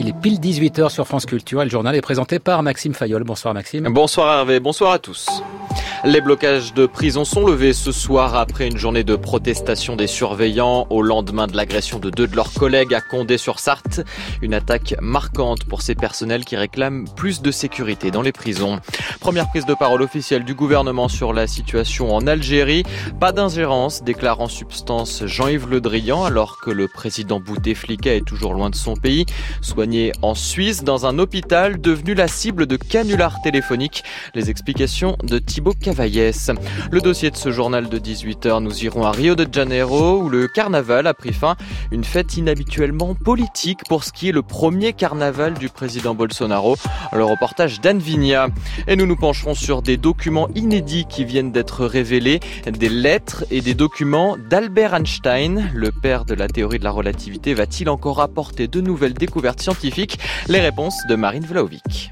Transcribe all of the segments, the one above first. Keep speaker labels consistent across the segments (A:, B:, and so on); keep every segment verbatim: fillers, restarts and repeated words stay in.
A: Il est pile dix-huit heures sur France Culture et le journal est présenté par Maxime Fayolle. Bonsoir Maxime.
B: Bonsoir Hervé, bonsoir à tous. Les blocages de prison sont levés ce soir après une journée de protestation des surveillants au lendemain de l'agression de deux de leurs collègues à Condé-sur-Sarthe. Une attaque marquante pour ces personnels qui réclament plus de sécurité dans les prisons. Première prise de parole officielle du gouvernement sur la situation en Algérie. Pas d'ingérence, déclare en substance Jean-Yves Le Drian, alors que le président Bouteflika est toujours loin de son pays. Soigné en Suisse dans un hôpital devenu la cible de canulars téléphoniques. Les explications de Thibaut Cavaillès. Le dossier de ce journal de dix-huit heures, nous irons à Rio de Janeiro où le carnaval a pris fin. Une fête inhabituellement politique pour ce qui est le premier carnaval du président Bolsonaro. Le reportage d'Anne Vigna. Et nous nous pencherons sur des documents inédits qui viennent d'être révélés, des lettres et des documents d'Albert Einstein. Le père de la théorie de la relativité va-t-il encore apporter de nouvelles découvertes scientifiques? Les réponses de Marine Vlaovic.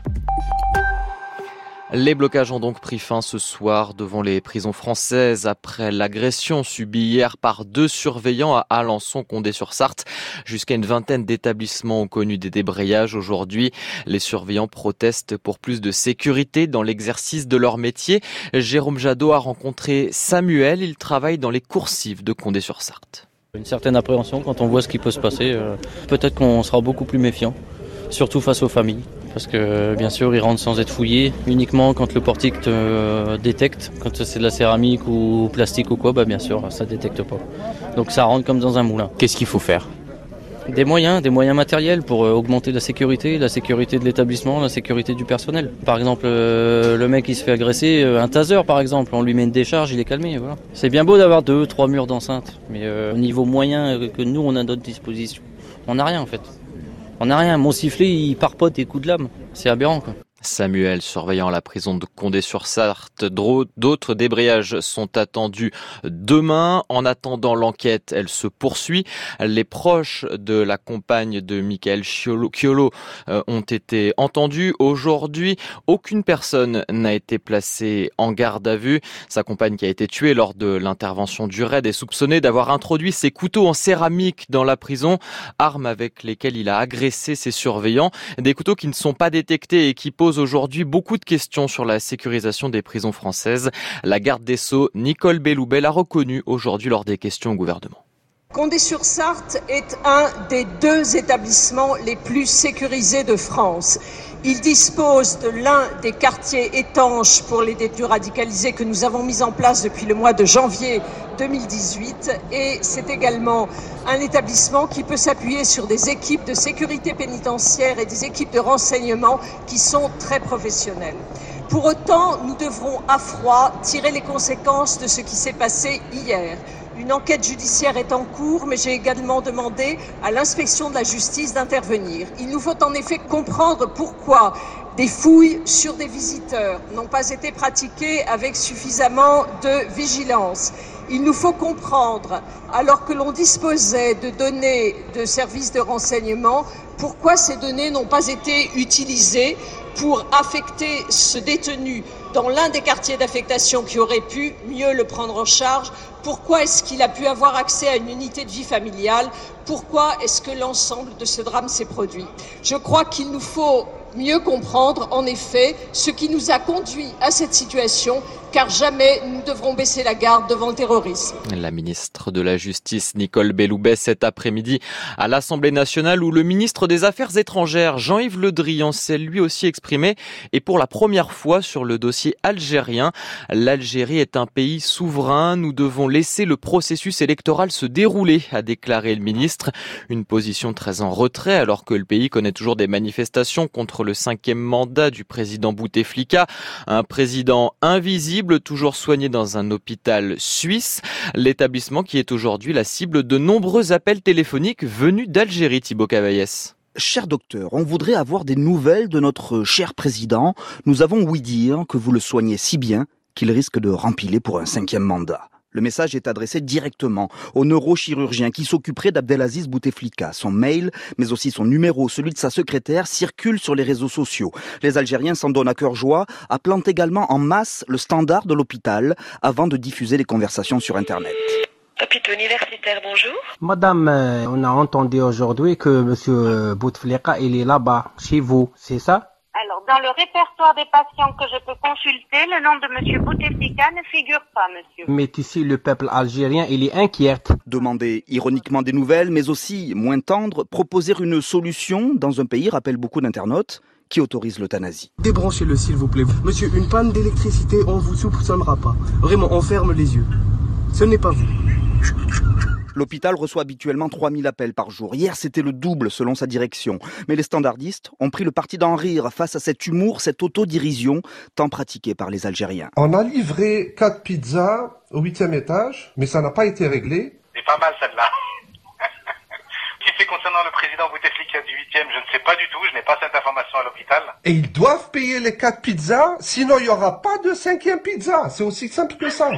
B: Les blocages ont donc pris fin ce soir devant les prisons françaises après l'agression subie hier par deux surveillants à Alençon, Condé-sur-Sarthe. Jusqu'à une vingtaine d'établissements ont connu des débrayages aujourd'hui. Les surveillants protestent pour plus de sécurité dans l'exercice de leur métier. Jérôme Jadot a rencontré Samuel. Il travaille dans les coursives de Condé-sur-Sarthe.
C: Une certaine appréhension quand on voit ce qui peut se passer. Euh, peut-être qu'on sera beaucoup plus méfiant, surtout face aux familles. Parce que bien sûr, ils rentrent sans être fouillés, uniquement quand le portique te euh, détecte. Quand c'est de la céramique ou plastique ou quoi, bah bien sûr, ça détecte pas. Donc ça rentre comme dans un moulin.
D: Qu'est-ce qu'il faut faire ?
C: Des moyens, des moyens matériels pour euh, augmenter la sécurité, la sécurité de l'établissement, la sécurité du personnel. Par exemple, euh, le mec qui se fait agresser, euh, un taser par exemple, on lui met une décharge, il est calmé. Voilà. C'est bien beau d'avoir deux, trois murs d'enceinte, mais euh, au niveau moyen que nous on a à notre disposition, on n'a rien en fait. On n'a rien, mon sifflet il part pas des coups de lame, c'est aberrant quoi.
B: Samuel, surveillant la prison de Condé-sur-Sarthe. D'autres débrayages sont attendus demain. En attendant, l'enquête, elle se poursuit. Les proches de la compagne de Michael Chiolo euh, ont été entendus. Aujourd'hui, aucune personne n'a été placée en garde à vue. Sa compagne qui a été tuée lors de l'intervention du raid est soupçonnée d'avoir introduit ses couteaux en céramique dans la prison, armes avec lesquelles il a agressé ses surveillants. Des couteaux qui ne sont pas détectés et qui posent aujourd'hui beaucoup de questions sur la sécurisation des prisons françaises. La garde des Sceaux, Nicole Belloubet, l'a reconnu aujourd'hui lors des questions au gouvernement.
E: Condé-sur-Sarthe est un des deux établissements les plus sécurisés de France. Il dispose de l'un des quartiers étanches pour les détenus radicalisés que nous avons mis en place depuis le mois de janvier deux mille dix-huit et c'est également un établissement qui peut s'appuyer sur des équipes de sécurité pénitentiaire et des équipes de renseignement qui sont très professionnelles. Pour autant, nous devrons à froid tirer les conséquences de ce qui s'est passé hier. Une enquête judiciaire est en cours, mais j'ai également demandé à l'inspection de la justice d'intervenir. Il nous faut en effet comprendre pourquoi des fouilles sur des visiteurs n'ont pas été pratiquées avec suffisamment de vigilance. Il nous faut comprendre, alors que l'on disposait de données de services de renseignement, pourquoi ces données n'ont pas été utilisées pour affecter ce détenu dans l'un des quartiers d'affectation qui aurait pu mieux le prendre en charge. Pourquoi est-ce qu'il a pu avoir accès à une unité de vie familiale? Pourquoi est-ce que l'ensemble de ce drame s'est produit? Je crois qu'il nous faut mieux comprendre, en effet, ce qui nous a conduit à cette situation, car jamais nous ne devrons baisser la garde devant le terrorisme.
B: La ministre de la Justice, Nicole Belloubet, cet après-midi à l'Assemblée nationale, où le ministre des Affaires étrangères, Jean-Yves Le Drian, s'est lui aussi exprimé, et pour la première fois sur le dossier algérien. L'Algérie est un pays souverain, nous devons laisser le processus électoral se dérouler, a déclaré le ministre. Une position très en retrait, alors que le pays connaît toujours des manifestations contre le cinquième mandat du président Bouteflika, un président invisible, toujours soigné dans un hôpital suisse. L'établissement qui est aujourd'hui la cible de nombreux appels téléphoniques venus d'Algérie, Thibaut Cavaillès.
F: Cher docteur, on voudrait avoir des nouvelles de notre cher président. Nous avons ouï dire que vous le soignez si bien qu'il risque de rempiler pour un cinquième mandat. Le message est adressé directement au neurochirurgien qui s'occuperait d'Abdelaziz Bouteflika. Son mail, mais aussi son numéro, celui de sa secrétaire, circulent sur les réseaux sociaux. Les Algériens s'en donnent à cœur joie, appelant également en masse le standard de l'hôpital avant de diffuser les conversations sur Internet.
D: Hôpital universitaire, bonjour.
G: Madame, euh, on a entendu aujourd'hui que monsieur Bouteflika, il est là-bas, chez vous, c'est ça?
D: Alors, dans le répertoire des patients que je peux consulter, le nom de monsieur Bouteflika ne figure pas, monsieur.
G: Mais ici, le peuple algérien, il est inquiet.
F: Demander ironiquement des nouvelles, mais aussi, moins tendre, proposer une solution dans un pays, rappelle beaucoup d'internautes, qui autorise l'euthanasie.
H: Débranchez-le, s'il vous plaît. Monsieur, une panne d'électricité, on vous soupçonnera pas. Vraiment, on ferme les yeux. Ce n'est pas vous.
F: L'hôpital reçoit habituellement trois mille appels par jour. Hier, c'était le double selon sa direction. Mais les standardistes ont pris le parti d'en rire face à cet humour, cette autodérision tant pratiquée par les Algériens.
I: On a livré quatre pizzas au huitième étage, mais ça n'a pas été réglé.
J: C'est pas mal celle-là. Si c'est concernant le président Bouteflika du huitième, je ne sais pas du tout, je n'ai pas cette information à l'hôpital.
I: Et ils doivent payer les quatre pizzas, sinon il n'y aura pas de cinquième pizza. C'est aussi simple que ça.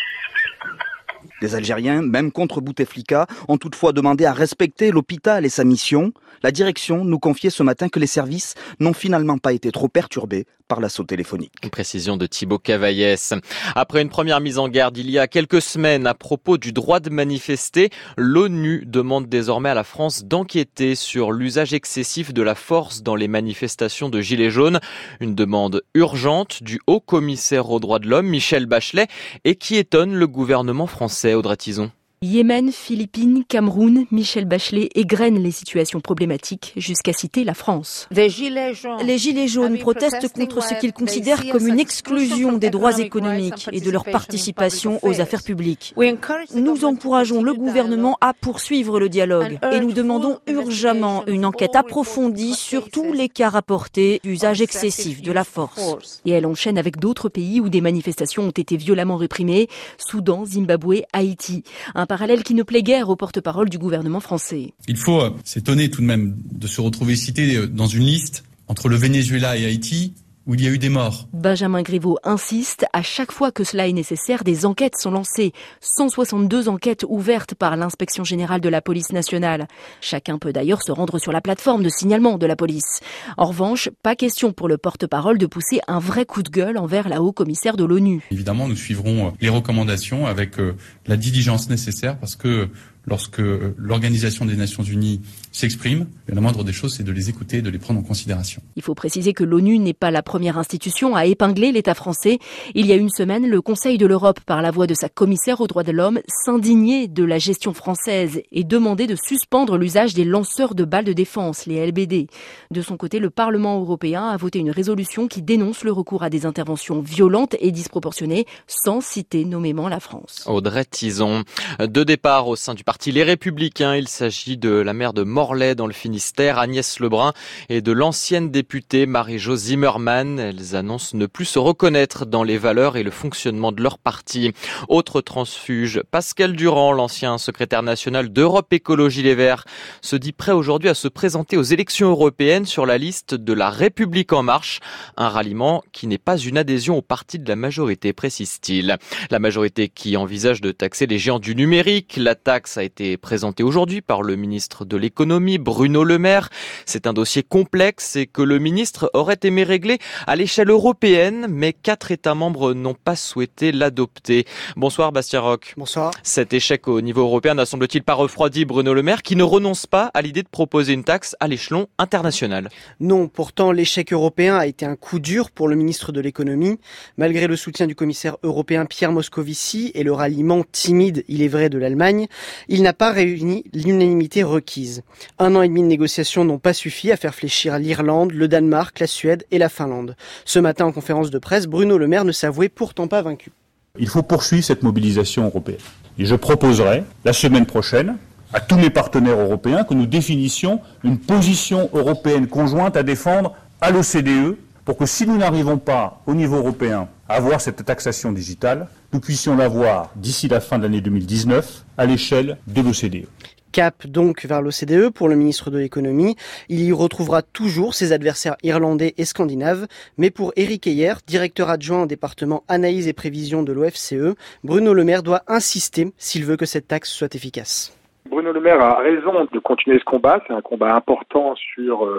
F: Les Algériens, même contre Bouteflika, ont toutefois demandé à respecter l'hôpital et sa mission. La direction nous confiait ce matin que les services n'ont finalement pas été trop perturbés par l'assaut téléphonique.
B: Une précision de Thibaut Cavaillès. Après une première mise en garde il y a quelques semaines à propos du droit de manifester, l'ONU demande désormais à la France d'enquêter sur l'usage excessif de la force dans les manifestations de Gilets jaunes. Une demande urgente du haut commissaire aux droits de l'homme, Michel Bachelet, et qui étonne le gouvernement français, Audrey Tizon.
K: Yémen, Philippines, Cameroun, Michel Bachelet égrène les situations problématiques jusqu'à citer la France.
L: Les Gilets jaunes,
K: les gilets jaunes protestent contre ce qu'ils considèrent comme une exclusion des droits économiques et de leur participation aux affaires publiques. Nous encourageons le gouvernement à poursuivre le dialogue et nous demandons urgemment une enquête approfondie sur tous les cas rapportés d'usage excessif de la force. Et elle enchaîne avec d'autres pays où des manifestations ont été violemment réprimées, Soudan, Zimbabwe, Haïti. Un parallèle qui ne plaît guère au porte-parole du gouvernement français.
M: Il faut euh, s'étonner tout de même de se retrouver cité euh, dans une liste entre le Venezuela et Haïti où il y a eu des morts.
K: Benjamin Griveaux insiste, à chaque fois que cela est nécessaire, des enquêtes sont lancées. cent soixante-deux enquêtes ouvertes par l'inspection générale de la police nationale. Chacun peut d'ailleurs se rendre sur la plateforme de signalement de la police. En revanche, pas question pour le porte-parole de pousser un vrai coup de gueule envers la haut-commissaire de l'ONU.
M: Évidemment, nous suivrons les recommandations avec la diligence nécessaire parce que lorsque l'Organisation des Nations Unies s'exprime, la moindre des choses, c'est de les écouter et de les prendre en considération.
K: Il faut préciser que l'ONU n'est pas la première institution à épingler l'État français. Il y a une semaine, le Conseil de l'Europe, par la voix de sa commissaire aux droits de l'homme, s'indignait de la gestion française et demandait de suspendre l'usage des lanceurs de balles de défense, les L B D. De son côté, le Parlement européen a voté une résolution qui dénonce le recours à des interventions violentes et disproportionnées, sans citer nommément la France.
B: Audrey Tizon. Deux départs au sein du parti Les Républicains. Il s'agit de la maire de Morlaix dans le Finistère, Agnès Lebrun, et de l'ancienne députée Marie-Jo Zimmermann. Elles annoncent ne plus se reconnaître dans les valeurs et le fonctionnement de leur parti. Autre transfuge, Pascal Durand, l'ancien secrétaire national d'Europe Écologie Les Verts, se dit prêt aujourd'hui à se présenter aux élections européennes sur la liste de la République En Marche. Un ralliement qui n'est pas une adhésion au parti de la majorité, précise-t-il. La majorité qui envisage de taxer les géants du numérique. La taxe a été présentée aujourd'hui par le ministre de l'économie, Bruno Le Maire. C'est un dossier complexe et que le ministre aurait aimé régler à l'échelle européenne, mais quatre États membres n'ont pas souhaité l'adopter. Bonsoir Bastien Roch.
N: Bonsoir.
B: Cet échec au niveau européen n'a semble-t-il pas refroidi Bruno Le Maire, qui ne renonce pas à l'idée de proposer une taxe à l'échelon international.
N: Non, pourtant l'échec européen a été un coup dur pour le ministre de l'économie. Malgré le soutien du commissaire européen Pierre Moscovici et le ralliement timide, il est vrai, de l'Allemagne, il n'a pas réuni l'unanimité requise. Un an et demi de négociations n'ont pas suffi à faire fléchir l'Irlande, le Danemark, la Suède et la Finlande. Ce matin, en conférence de presse, Bruno Le Maire ne s'avouait pourtant pas vaincu.
O: Il faut poursuivre cette mobilisation européenne. Et je proposerai, la semaine prochaine, à tous mes partenaires européens, que nous définissions une position européenne conjointe à défendre à l'O C D E, pour que si nous n'arrivons pas, au niveau européen, à avoir cette taxation digitale, nous puissions l'avoir d'ici la fin de l'année deux mille dix-neuf à l'échelle de l'O C D E.
N: Cap donc vers l'O C D E pour le ministre de l'économie. Il y retrouvera toujours ses adversaires irlandais et scandinaves. Mais pour Éric Heyer, directeur adjoint au département analyse et prévision de l'O F C E, Bruno Le Maire doit insister s'il veut que cette taxe soit efficace.
P: Bruno Le Maire a raison de continuer ce combat. C'est un combat important sur euh,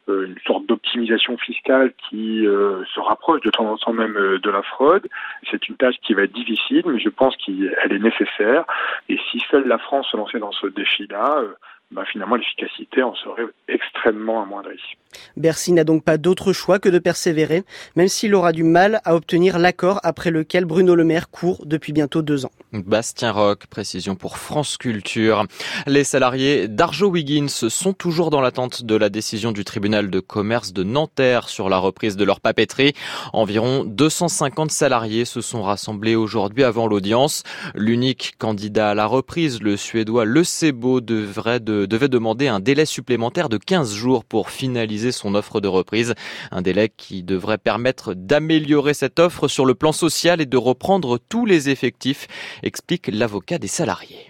L: euh, une sorte d'optimisation fiscale qui euh, se rapproche de temps en temps même euh, de la fraude. C'est une tâche qui va être difficile, mais je pense qu'elle est nécessaire. Et si seule la France se lançait dans ce défi-là, euh, bah finalement l'efficacité en serait extrêmement amoindrie.
N: Bercy n'a donc pas d'autre choix que de persévérer, même s'il aura du mal à obtenir l'accord après lequel Bruno Le Maire court depuis bientôt deux ans.
B: Bastien Roch, précision pour France Culture. Les salariés d'Arjowiggins sont toujours dans l'attente de la décision du tribunal de commerce de Nanterre sur la reprise de leur papeterie. Environ deux cent cinquante salariés se sont rassemblés aujourd'hui avant l'audience. L'unique candidat à la reprise, le Suédois Le Sebo, devrait de, devait demander un délai supplémentaire de quinze jours pour finaliser son offre de reprise. Un délai qui devrait permettre d'améliorer cette offre sur le plan social et de reprendre tous les effectifs, explique l'avocat des salariés.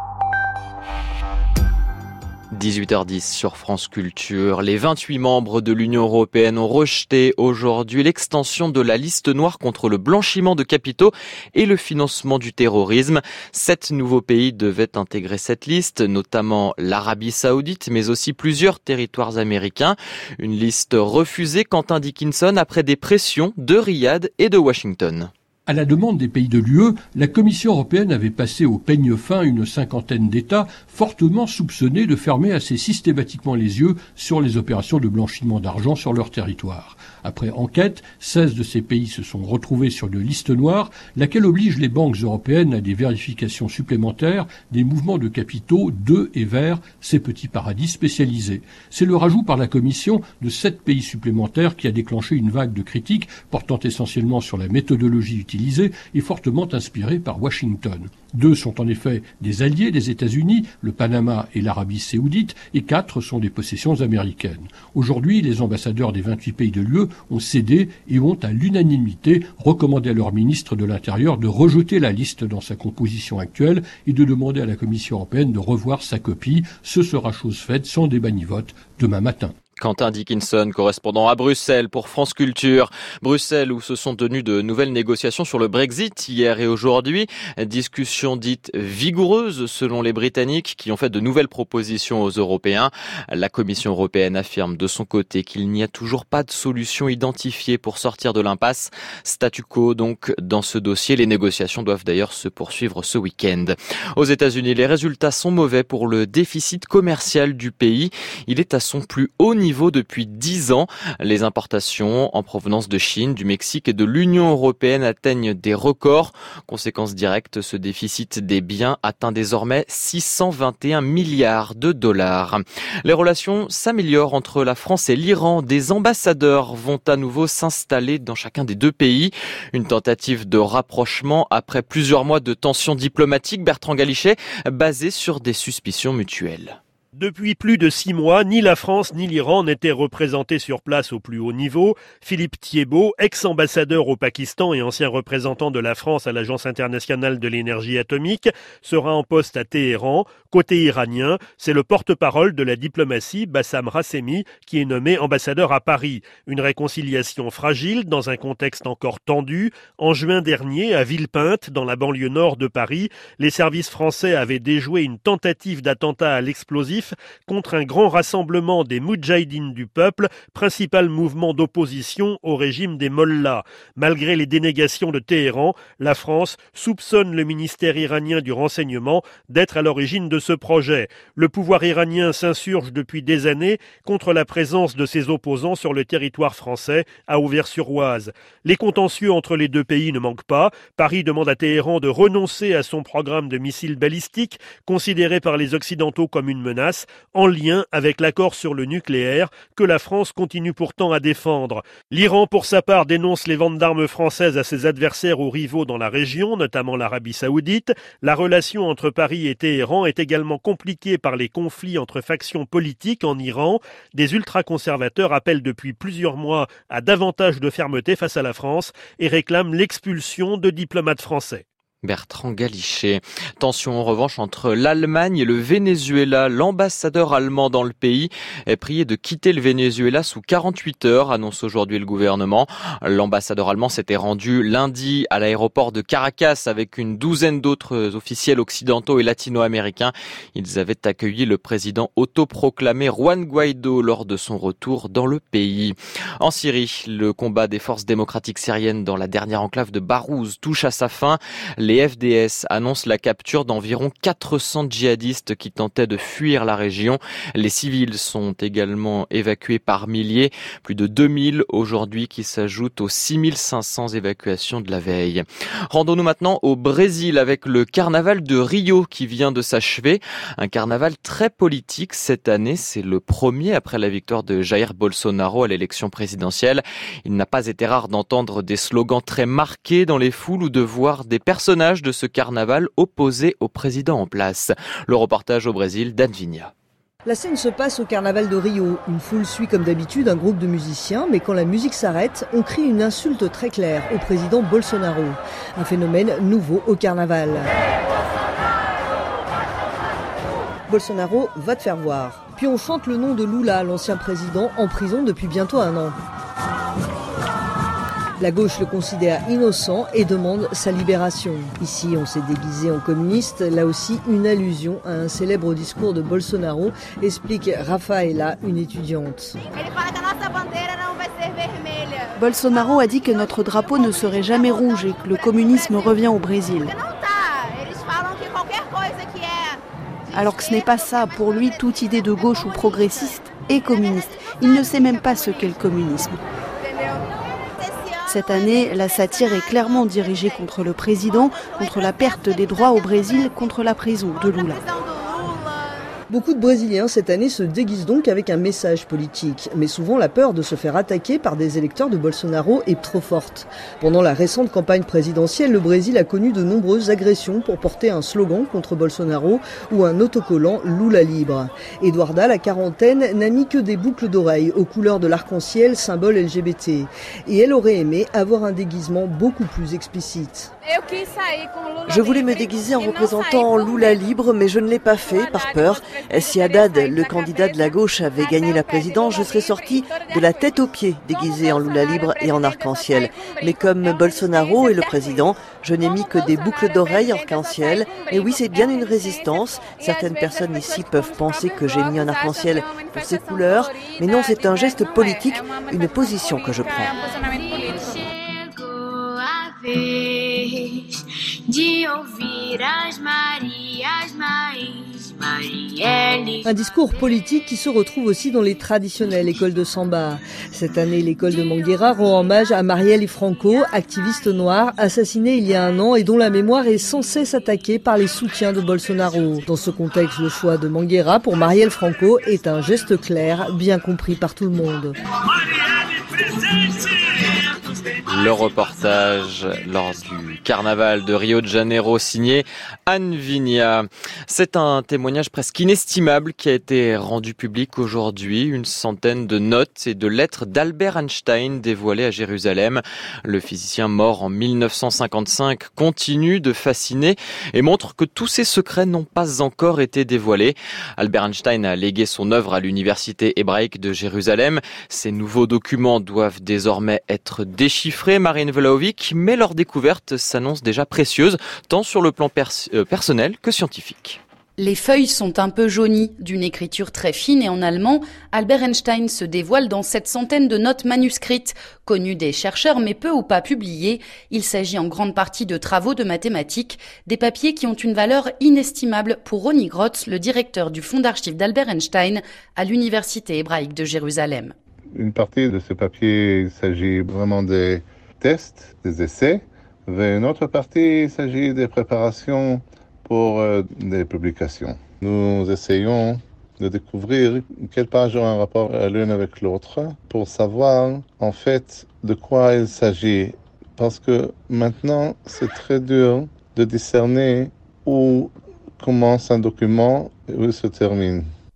B: dix-huit heures dix sur France Culture. Les vingt-huit membres de l'Union européenne ont rejeté aujourd'hui l'extension de la liste noire contre le blanchiment de capitaux et le financement du terrorisme. Sept nouveaux pays devaient intégrer cette liste, notamment l'Arabie Saoudite, mais aussi plusieurs territoires américains. Une liste refusée, Quentin Dickinson, après des pressions de Riyad et de Washington.
P: À la demande des pays de l'U E, la Commission européenne avait passé au peigne fin une cinquantaine d'États fortement soupçonnés de fermer assez systématiquement les yeux sur les opérations de blanchiment d'argent sur leur territoire. Après enquête, seize de ces pays se sont retrouvés sur une liste noire, laquelle oblige les banques européennes à des vérifications supplémentaires des mouvements de capitaux de et vers ces petits paradis spécialisés. C'est le rajout par la Commission de sept pays supplémentaires qui a déclenché une vague de critiques portant essentiellement sur la méthodologie utilisée et fortement inspirée par Washington. Deux sont en effet des alliés des États-Unis, le Panama et l'Arabie Saoudite, et quatre sont des possessions américaines. Aujourd'hui, les ambassadeurs des vingt-huit pays de l'U E ont cédé et ont à l'unanimité recommandé à leur ministre de l'Intérieur de rejeter la liste dans sa composition actuelle et de demander à la Commission européenne de revoir sa copie. Ce sera chose faite sans débat ni vote demain matin.
B: Quentin Dickinson, correspondant à Bruxelles pour France Culture. Bruxelles, où se sont tenues de nouvelles négociations sur le Brexit hier et aujourd'hui. Discussion dite vigoureuse selon les Britanniques qui ont fait de nouvelles propositions aux Européens. La Commission européenne affirme de son côté qu'il n'y a toujours pas de solution identifiée pour sortir de l'impasse. Statu quo donc dans ce dossier. Les négociations doivent d'ailleurs se poursuivre ce week-end. Aux États-Unis, les résultats sont mauvais pour le déficit commercial du pays. Il est à son plus haut niveau niveau depuis dix ans. Les importations en provenance de Chine, du Mexique et de l'Union européenne atteignent des records. Conséquence directe, ce déficit des biens atteint désormais six cent vingt et un milliards de dollars. Les relations s'améliorent entre la France et l'Iran. Des ambassadeurs vont à nouveau s'installer dans chacun des deux pays. Une tentative de rapprochement après plusieurs mois de tensions diplomatiques, Bertrand Galichet, basée sur des suspicions mutuelles.
Q: Depuis plus de six mois, ni la France ni l'Iran n'étaient représentés sur place au plus haut niveau. Philippe Thiebaud, ex-ambassadeur au Pakistan et ancien représentant de la France à l'Agence internationale de l'énergie atomique, sera en poste à Téhéran. Côté iranien, c'est le porte-parole de la diplomatie, Bassam Rassemi, qui est nommé ambassadeur à Paris. Une réconciliation fragile dans un contexte encore tendu. En juin dernier, à Villepinte, dans la banlieue nord de Paris, les services français avaient déjoué une tentative d'attentat à l'explosif contre un grand rassemblement des Moudjahidines du peuple, principal mouvement d'opposition au régime des Mollahs. Malgré les dénégations de Téhéran, la France soupçonne le ministère iranien du renseignement d'être à l'origine de ce projet. Le pouvoir iranien s'insurge depuis des années contre la présence de ses opposants sur le territoire français, à Auvers-sur-Oise. Les contentieux entre les deux pays ne manquent pas. Paris demande à Téhéran de renoncer à son programme de missiles balistiques, considéré par les Occidentaux comme une menace, en lien avec l'accord sur le nucléaire que la France continue pourtant à défendre. L'Iran, pour sa part, dénonce les ventes d'armes françaises à ses adversaires ou rivaux dans la région, notamment l'Arabie Saoudite. La relation entre Paris et Téhéran est également compliquée par les conflits entre factions politiques en Iran. Des ultra-conservateurs appellent depuis plusieurs mois à davantage de fermeté face à la France et réclament l'expulsion de diplomates français.
B: Bertrand Galichet. Tension en revanche entre l'Allemagne et le Venezuela. L'ambassadeur allemand dans le pays est prié de quitter le Venezuela sous quarante-huit heures, annonce aujourd'hui le gouvernement. L'ambassadeur allemand s'était rendu lundi à l'aéroport de Caracas avec une douzaine d'autres officiels occidentaux et latino-américains. Ils avaient accueilli le président autoproclamé Juan Guaido lors de son retour dans le pays. En Syrie, le combat des forces démocratiques syriennes dans la dernière enclave de Barouz touche à sa fin. Les F D S annoncent la capture d'environ quatre cents djihadistes qui tentaient de fuir la région. Les civils sont également évacués par milliers, plus de deux mille aujourd'hui qui s'ajoutent aux six mille cinq cents évacuations de la veille. Rendons-nous maintenant au Brésil avec le carnaval de Rio qui vient de s'achever. Un carnaval très politique cette année, c'est le premier après la victoire de Jair Bolsonaro à l'élection présidentielle. Il n'a pas été rare d'entendre des slogans très marqués dans les foules ou de voir des personnages de ce carnaval opposé au président en place. Le reportage au Brésil d'Anne Vigna.
K: La scène se passe au carnaval de Rio. Une foule suit comme d'habitude un groupe de musiciens, mais quand la musique s'arrête, on crie une insulte très claire au président Bolsonaro. Un phénomène nouveau au carnaval. Bolsonaro va te faire voir. Puis on chante le nom de Lula, l'ancien président, en prison depuis bientôt un an. La gauche le considère innocent et demande sa libération. Ici, on s'est déguisé en communiste. Là aussi, une allusion à un célèbre discours de Bolsonaro, explique Rafaela, une étudiante.
R: Bolsonaro a dit que notre drapeau ne serait jamais rouge et que le communisme revient au Brésil. Alors que ce n'est pas ça. Pour lui, toute idée de gauche ou progressiste est communiste. Il ne sait même pas ce qu'est le communisme. Cette année, la satire est clairement dirigée contre le président, contre la perte des droits au Brésil, contre la prison de Lula.
K: Beaucoup de Brésiliens cette année se déguisent donc avec un message politique. Mais souvent la peur de se faire attaquer par des électeurs de Bolsonaro est trop forte. Pendant la récente campagne présidentielle, le Brésil a connu de nombreuses agressions pour porter un slogan contre Bolsonaro ou un autocollant Lula libre. Eduarda, la quarantaine, n'a mis que des boucles d'oreilles aux couleurs de l'arc-en-ciel, symbole L G B T. Et elle aurait aimé avoir un déguisement beaucoup plus explicite.
S: Je voulais me déguiser en représentant Lula libre, mais je ne l'ai pas fait par peur. Si Haddad, le candidat de la gauche, avait gagné la présidence, je serais sortie de la tête aux pieds, déguisée en Lula libre et en arc-en-ciel. Mais comme Bolsonaro est le président, je n'ai mis que des boucles d'oreilles arc-en-ciel. Et oui, c'est bien une résistance. Certaines personnes ici peuvent penser que j'ai mis un arc-en-ciel pour ses couleurs. Mais non, c'est un geste politique, une position que je prends.
K: Un discours politique qui se retrouve aussi dans les traditionnelles écoles de samba. Cette année, l'école de Mangueira rend hommage à Marielle Franco, activiste noire, assassinée il y a un an et dont la mémoire est sans cesse attaquée par les soutiens de Bolsonaro. Dans ce contexte, le choix de Mangueira pour Marielle Franco est un geste clair, bien compris par tout le monde.
B: Le reportage lors du carnaval de Rio de Janeiro signé Anne Vigna. C'est un témoignage presque inestimable qui a été rendu public aujourd'hui. Une centaine de notes et de lettres d'Albert Einstein dévoilées à Jérusalem. Le physicien mort en mille neuf cent cinquante-cinq continue de fasciner et montre que tous ses secrets n'ont pas encore été dévoilés. Albert Einstein a légué son œuvre à l'université hébraïque de Jérusalem. Ces nouveaux documents doivent désormais être déchiffrés, Marine Vlahovic, mais leur découverte s'annonce déjà précieuse, tant sur le plan pers- euh, personnel que scientifique.
T: Les feuilles sont un peu jaunies, d'une écriture très fine et en allemand. Albert Einstein se dévoile dans cette centaine de notes manuscrites, connues des chercheurs mais peu ou pas publiées. Il s'agit en grande partie de travaux de mathématiques, des papiers qui ont une valeur inestimable pour Ronnie Grotz, le directeur du fonds d'archives d'Albert Einstein à l'université hébraïque de Jérusalem.
U: Une partie de ce papier, il s'agit vraiment des tests, des essais. Et une autre partie, il s'agit des préparations pour euh, des publications. Nous essayons de découvrir quelles pages ont un rapport l'une avec l'autre pour savoir en fait de quoi il s'agit. Parce que maintenant, c'est très dur de discerner où commence un document et où il se termine.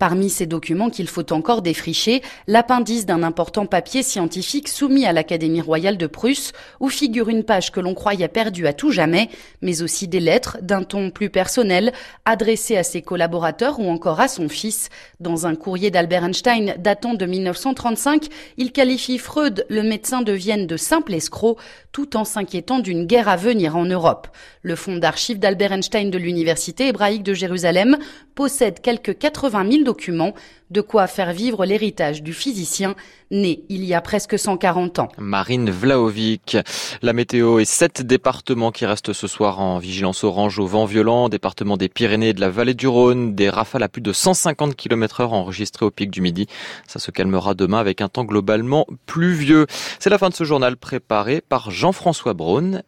T: Parmi ces documents qu'il faut encore défricher, l'appendice d'un important papier scientifique soumis à l'Académie royale de Prusse, où figure une page que l'on croyait perdue à tout jamais, mais aussi des lettres d'un ton plus personnel, adressées à ses collaborateurs ou encore à son fils. Dans un courrier d'Albert Einstein datant de mille neuf cent trente-cinq, il qualifie Freud, le médecin de Vienne, de simple escroc, tout en s'inquiétant d'une guerre à venir en Europe. Le fonds d'archives d'Albert Einstein de l'Université hébraïque de Jérusalem possède quelques quatre-vingt mille documents, de quoi faire vivre l'héritage du physicien né il y a presque cent quarante ans.
B: Marine Vlahovic. La météo et sept départements qui restent ce soir en vigilance orange au vent violent, département des Pyrénées et de la vallée du Rhône, des rafales à plus de cent cinquante kilomètres heure enregistrées au pic du midi. Ça se calmera demain avec un temps globalement pluvieux. C'est la fin de ce journal préparé par Jean-François Braun